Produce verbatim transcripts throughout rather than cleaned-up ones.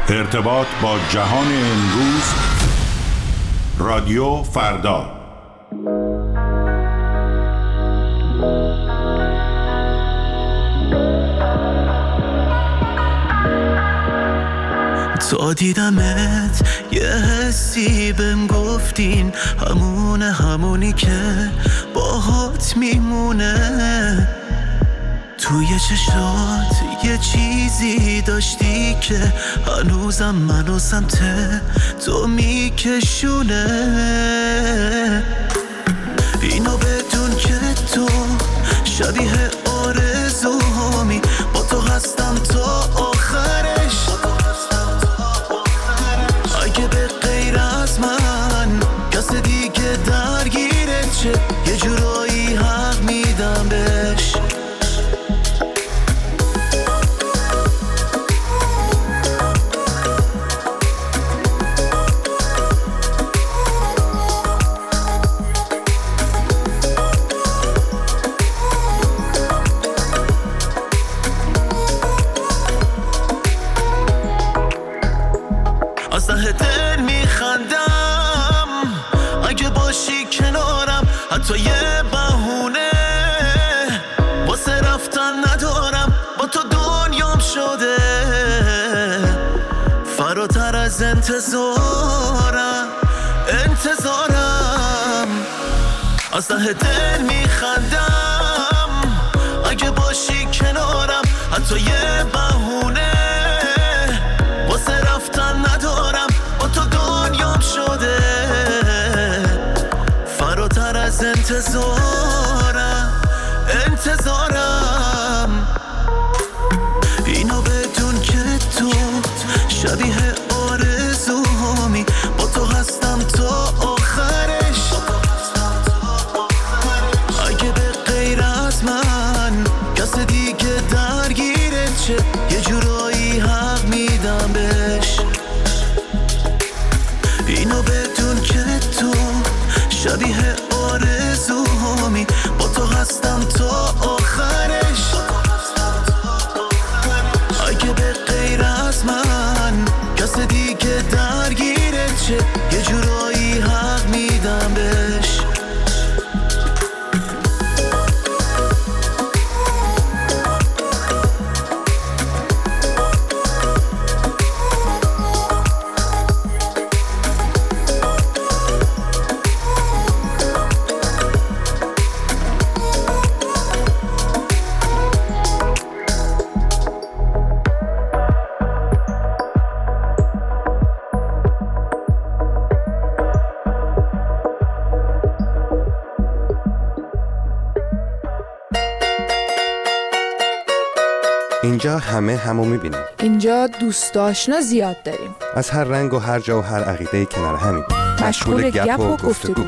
ارتباط با جهان امروز. رادیو فردا. تا دیدمت یه حسی بهم گفتین همونه همونی که باهات میمونه. توی چشات یه چیزی داشتی که هنوزم منو سمت تو میکشونه. اینو بدون که تو شبیه آرزوهامی، با تو هستم تا آخرش. اگه به غیر از من کس دیگه درگیره چه، یه جورایی حق میدم بهش. حتی یه بهونه واسه رفتن ندارم، با تو دنیام شده فراتر از انتظارم. انتظارم از ته دل میخندم اگه باشی کنارم. حتی یه بهونه واسه رفتن ندارم، با تو دنیام شده فراتر از انتظارم. انتظارم اینو بدون که تو شبیه آرزوهامی، با تو هستم تا آخرش. اگه به غیر از من کس دیگه درگیره چه، یه جورایی حق میدم بهش. اینو بدون که تو شبیه آرزوهامی، با تو هستم تا آخرش. اگه به غیر از من کس دیگه درگیره چه، یه جورایی حق میدم بهش. اینجا همه همو میبینیم. اینجا دوست آشنا زیاد داریم. از هر رنگ و هر جا و هر عقیده کنار همین. مشغول گپ و گفتگو.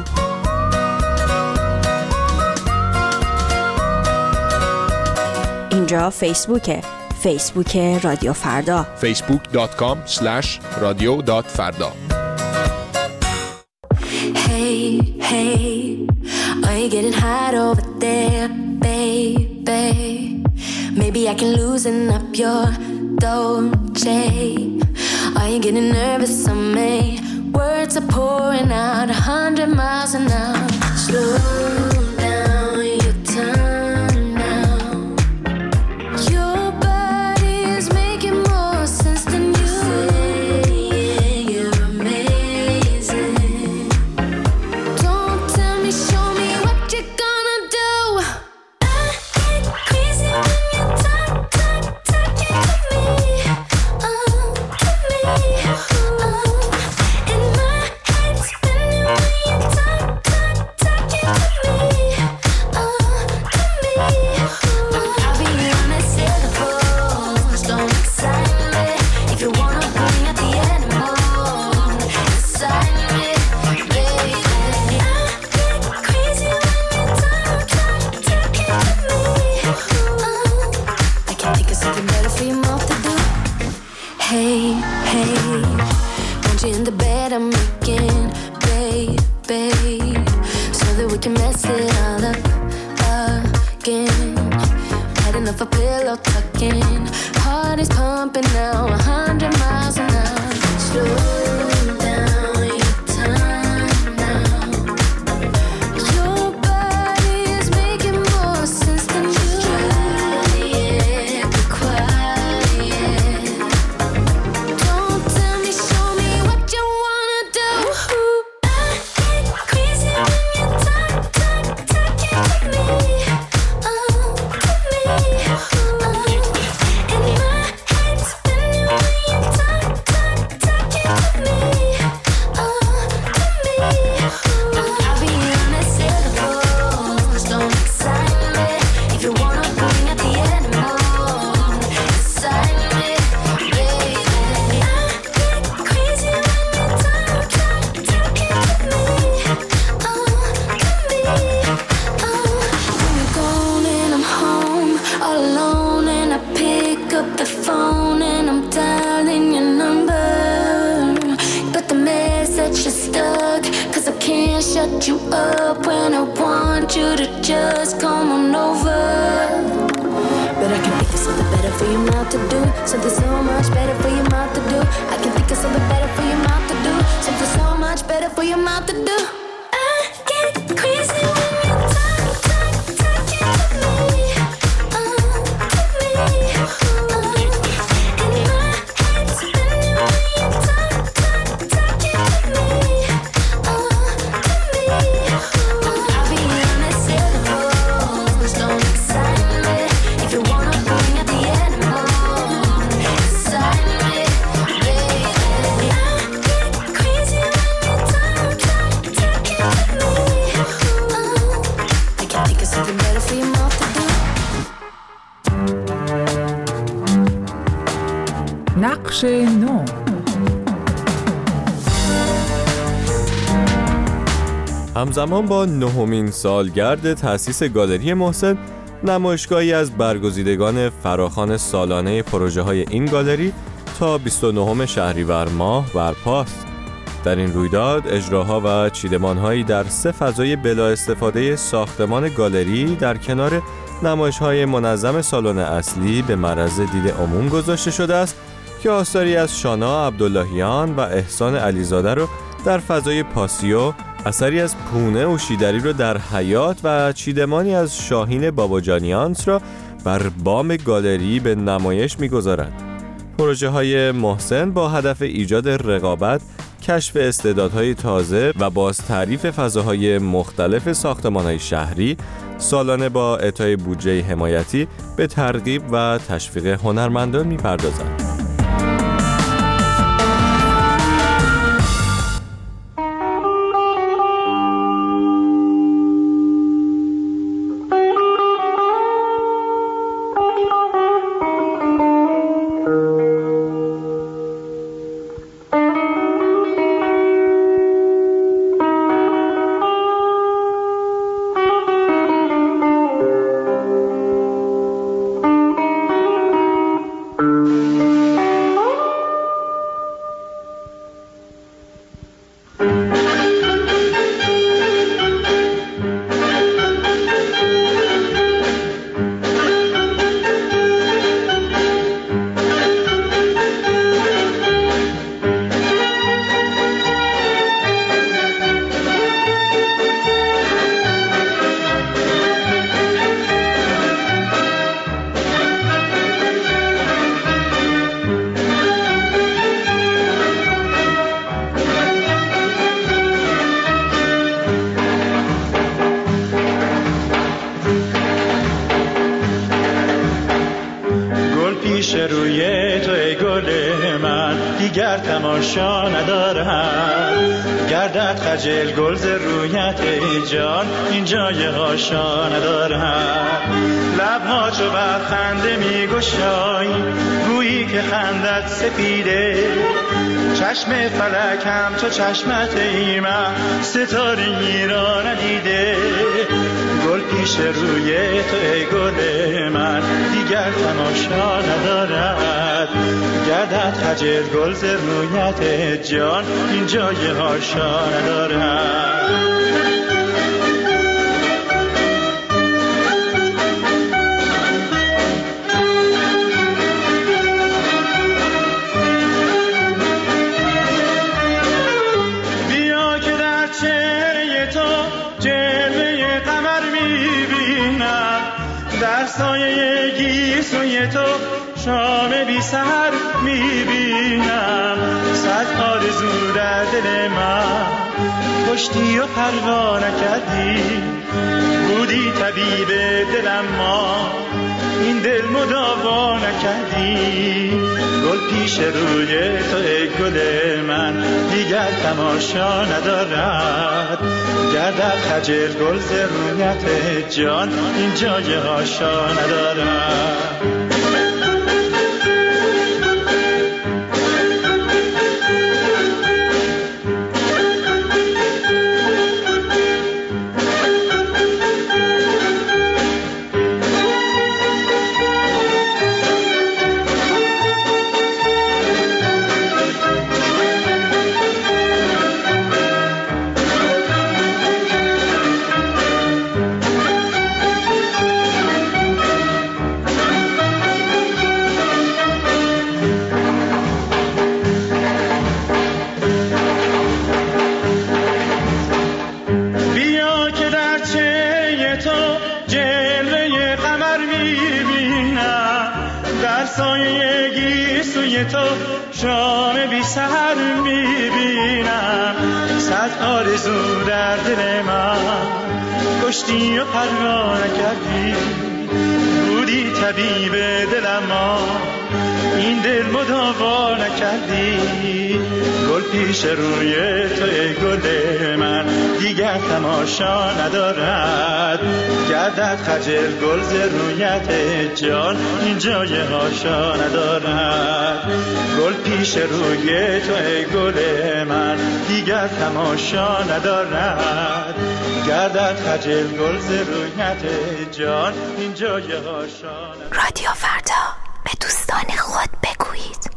اینجا فیسبوکه. فیسبوک رادیو فردا. فیسبوک دات کام اسلش رادیو دات فردا. Hey, hey, are you getting hot over there, baby? Maybe I can loosen up your Dolce. Are you getting nervous on me? Words are pouring out a hundred miles an hour. Slow down your tongue now. Your body is making more sense than you. Saying you're amazing. Don't tell me, show me what you're gonna do. I get crazy when you talk, talk, talking to me, oh, to me, oh. And my head's spinning when you talk, talk, talking to me, oh, to me, oh. I'll be honest, syllables don't excite me. If you wanna bring out the animal inside me, baby. I get crazy when you talk, talk, talking to me, oh. I can't think of something better for your mouth to do. Hey, hey, want you in the bed I'm making, baby, so that we can mess it all up again. Had enough of pillow talking, heart is pumping now, a hundred miles an hour. shut you up when I want you to just come on over. But I can think of something better for your mouth to do. Something so much better for your mouth to do. I can think of something better for your mouth to do. Something so much better for your mouth to do. I get crazy when you talk, talk, talking to me. Uh, to me. Uh, and my head's spinning when you talk, talk, talking to me. Uh, to me. Uh, I'll be honest, syllables don't excite me. If you wanna bring out the animal inside me, baby. I get crazy when you talk, talk, talking to me. Uh, I can think of something better for your mouth to do. نقش نو. همزمان با نهمین سالگرد تأسیس گالری محسن، نمایشگاهی از برگزیدگان فراخوان سالانه پروژه های این گالری تا بیست و نهم شهریور ماه برپاست. در این رویداد اجراها و چیدمان‌هایی در سه فضای بلا استفاده ساختمان گالری در کنار نمایش‌های منظم سالن اصلی به معرض دید عموم گذاشته شده است که آثاری از شانا عبداللهیان و احسان علیزاده رو در فضای پاسیو، اثری از پونه اوشیدری رو در حیاط و چیدمانی از شاهین باباجانیانس را بر بام گالری به نمایش می‌گذارد. پروژه های محسن با هدف ایجاد رقابت، کشف استعدادهای تازه و باز تعریف فضاهای مختلف ساختمان‌های شهری، سالانه با اعطای بودجه حمایتی به ترغیب و تشویق هنرمندان می‌پردازند. روی تو ای گل من دیگر تماشا ندارم، گردد خجل گل ز رویت ای جان این جای هاشا ندارم. لبها چو بر خنده می گشایی گویی که خندت سپیده، چشم فلک هم تو چشمت ای من ستاره را ندیده. گل پیش روی تو ای گل من دیگر تماشا ندارد، گردد خجل گل ز رویت جان این جای هاشا ندارد. در سایه گیسوی تو شام بی سحر میبینم، صد آرزو در دل من کشتی و پروا نکردی، بودی طبیب دلم ما این دل مداوا نکردی. گل پیش روی تو ای گل من دیگر تماشا ندارد، گردد خجل گل ز رویت جان این جای هاشا ندارد. توی تو شام بی سحر میبینم، صد آرزو در دل من کشتی و پروانه کردی، بودی طبیب دلم ما این دل مداوا نکردی. گل پیش روی توی گل من دیگر تماشا ندارد، گردد خجل گل ز رویت جان این جای هاشا ندارد. گل پیش روی توی گل من دیگر تماشا ندارد، گردد خجل گل ز رویت جان این جای هاشا ندارد. رادیو فردا، به دوستان خود بگویید.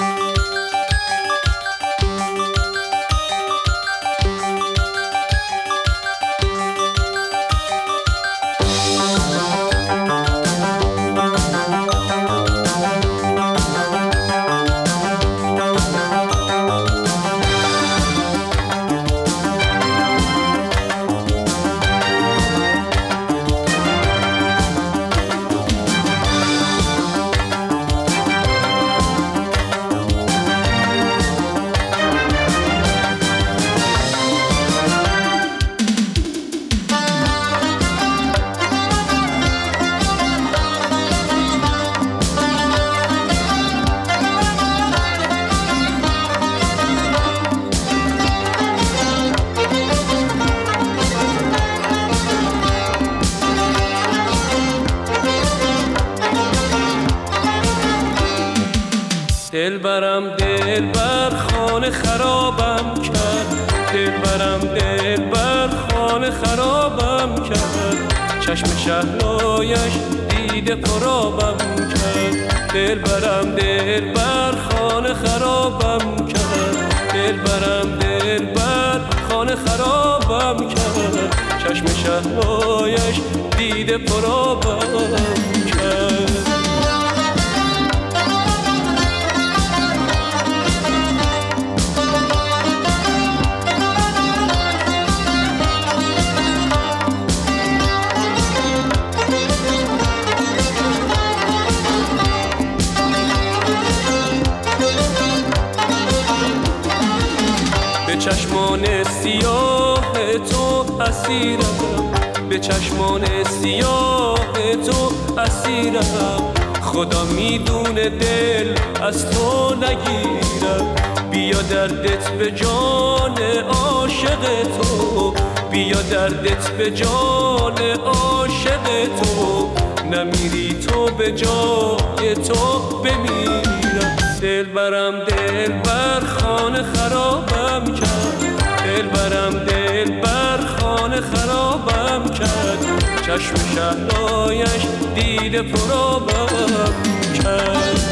دل برم دل بر خانه خرابم کرد، دل برم دل بر خانه خرابم کرد، چشم شهلایش دیده پرابم کرد. دل برم دل بر خانه خرابم کرد، دل برم دل بر خانه خرابم کرد، چشم شهلایش دیده پرابم کرد. به چشمان سیاه تو اسیرم، به چشمان سیاه تو اسیرم، خدا میدونه دل از تو نگیرم. بیا دردت به جان عاشق تو، بیا دردت به جان عاشق تو، نمیری تو به جای تو بمیرم. دل برم دل بر خانه خرابم کرد، دل برم دل بر خانه خرابم کرد، چشم شهلایش دیده پرابم کرد.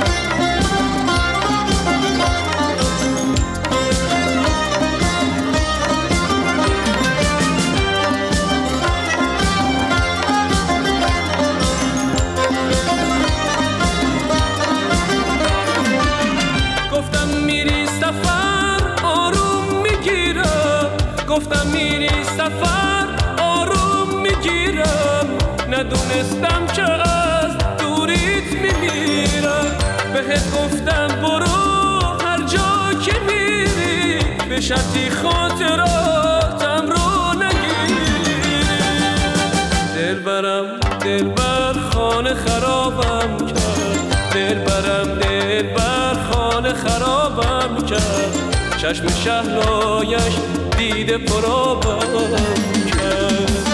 گفتم میری سفر آروم میگیرم، ندونستم که از دوریت میمیرم. بهت گفتم برو هر جا که میری، به شرطی خاطراتم رو نگیری. دل برم دل بر خانه خرابم کرد، دل برم دل بر خانه خرابم کرد، چشم شهلایش دیده پرابم کرد.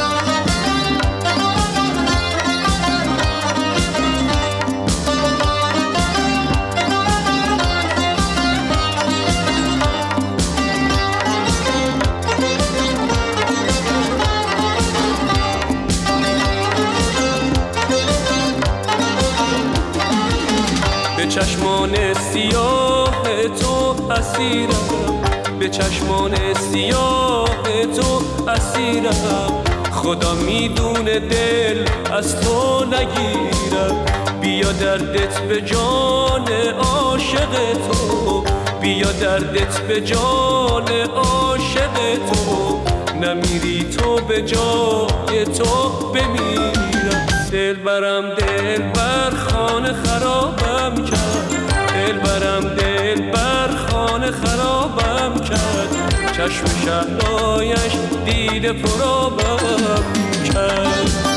به چشمان سیاه تو اسیرم، به چشمان سیاه تو اسیرم، خدا میدونه دل از تو نگیرم. بیا دردت به جان عاشق تو، بیا دردت به جان عاشق تو، نمیری تو به جای تو بمیرم. دل برم دل بر خانه خرابم کرد، دل برم دل بر خانه خرابم کرد، چشم شهلایش دیده پرابم کرد.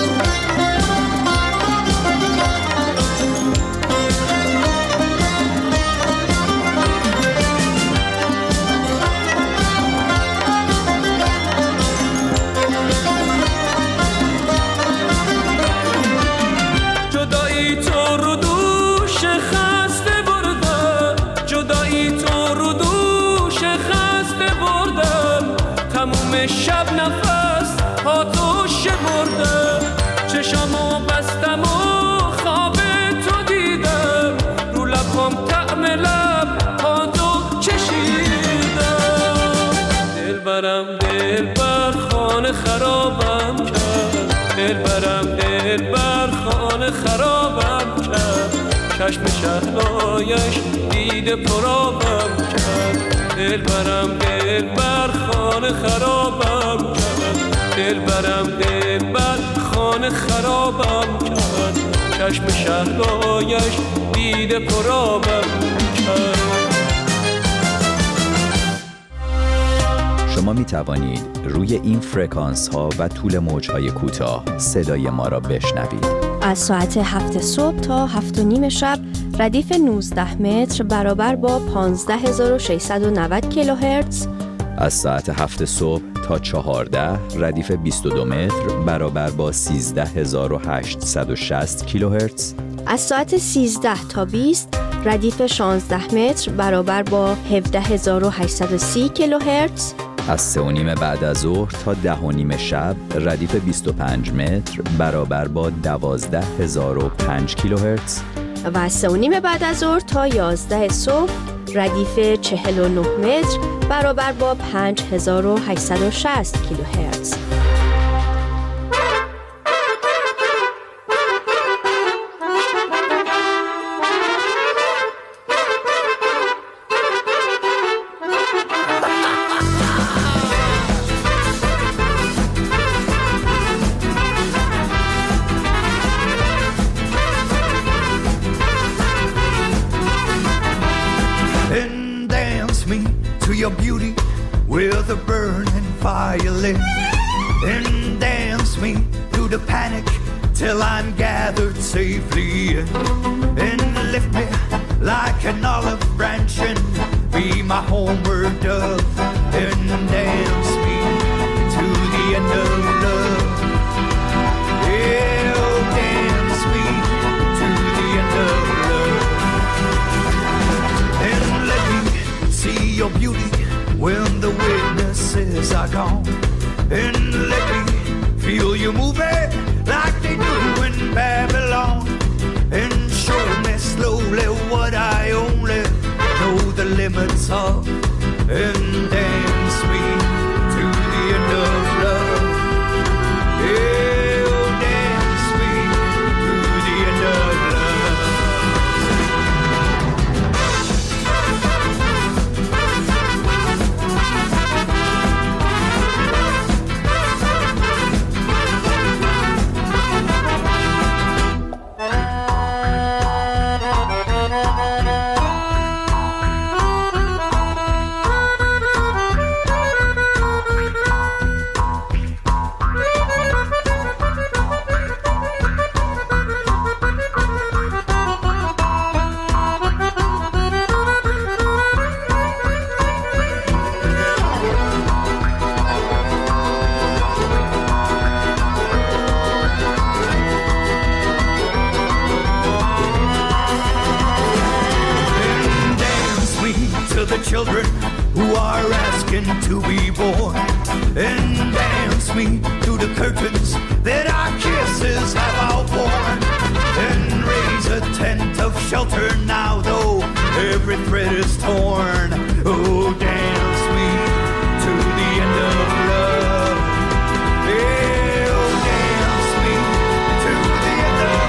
شب نفس آتوش بردم، چشمو بستم و خواب تو دیدم، رو لبم طعم لب ها تو چشیدم. دل برم دل بر خانه خرابم کرد، دل برم دل بر خانه خرابم کرد، چشم شهلایش دیده پرابم کرد. دل برم دل بر خانه خرابم کرد، دل برم دل بر خانه خرابم کرد، چشم شهلایش دیده پرابم کرد. شما می توانید روی این فرکانس ها و طول موج های کوتاه صدای ما را بشنوید. از ساعت هفت صبح تا هفت و نیم شب ردیف نوزده متر برابر با پانزده هزار و ششصد و نود کیلوهرتز. از ساعت هفت صبح تا چهارده ردیف بیست و دو متر برابر با سیزده هزار و هشتصد و شصت کیلوهرتز. از ساعت سیزده تا بیست ردیف شانزده متر برابر با هفده هزار و هشتصد و سی کیلوهرتز. از سه و نیم بعد از ظهر تا ده و نیم شب ردیف بیست و پنج متر برابر با دوازده هزار و پنج کیلوهرتز. و از سه و نیم بعد از ظهر تا یازده صبح ردیف چهل و نه متر برابر با پنج هزار و هشتصد و شصت کیلوهرتز. Your beauty with a burning fire lit, and dance me through the panic till I'm gathered safely in, and lift me like an olive branch and be my homeward dove, and dance me to the end of love. Yeah, oh, dance me to the end of love, and let me see your beauty when the witnesses are gone, and let me feel you moving like they do in Babylon, and show me slowly what I only know the limits of, and dance me to the end of love. Yeah, oh, dance me to the end of love. Children who are asking to be born, and dance me through the curtains that our kisses have outworn, and raise a tent of shelter now though every thread is torn. Oh, dance me to the end of love. Yeah, oh, dance me to the end of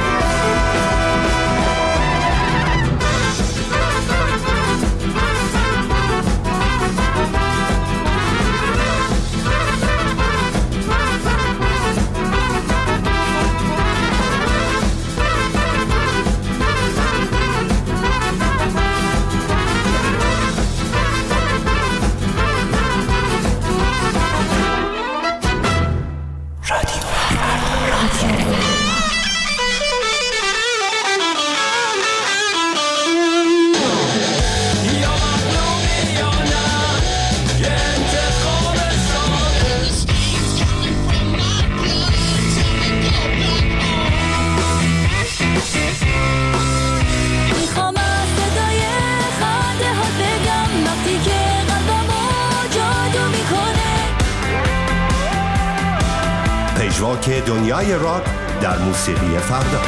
پژواک دنیای راک در موسیقی فردا.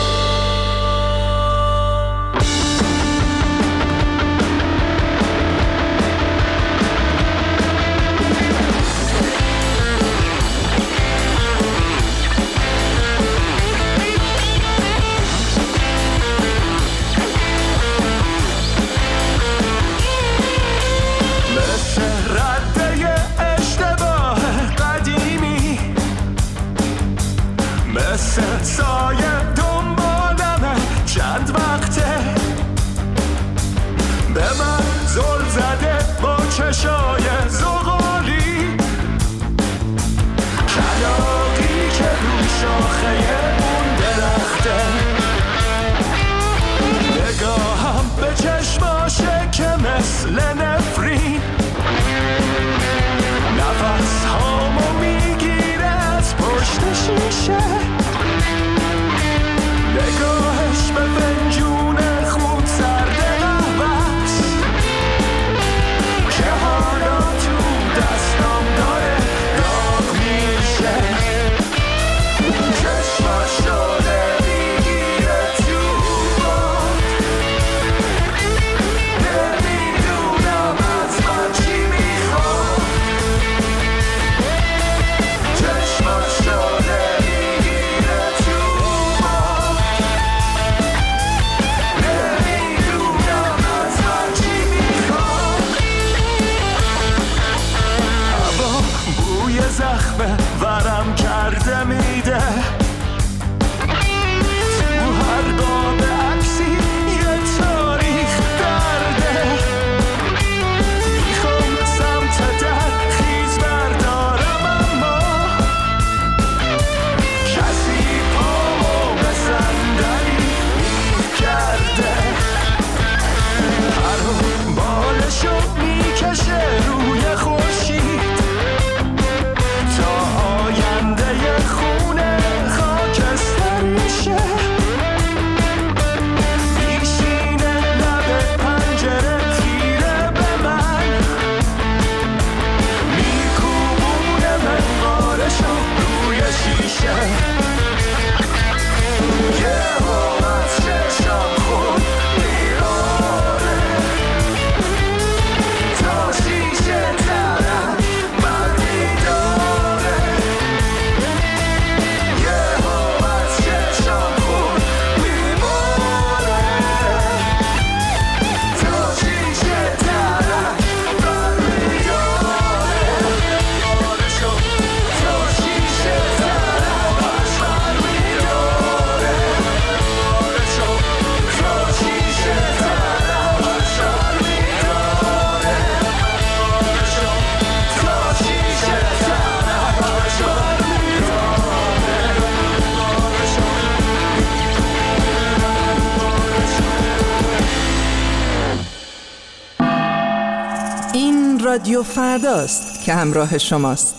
رادیو فرداست که همراه شماست.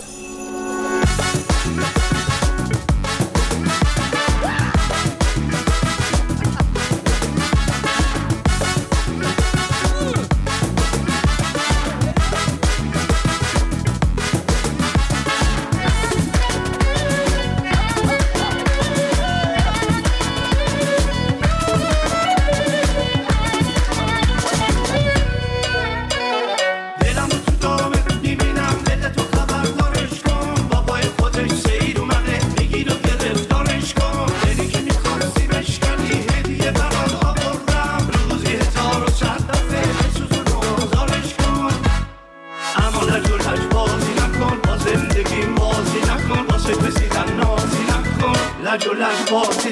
لج و لج بازی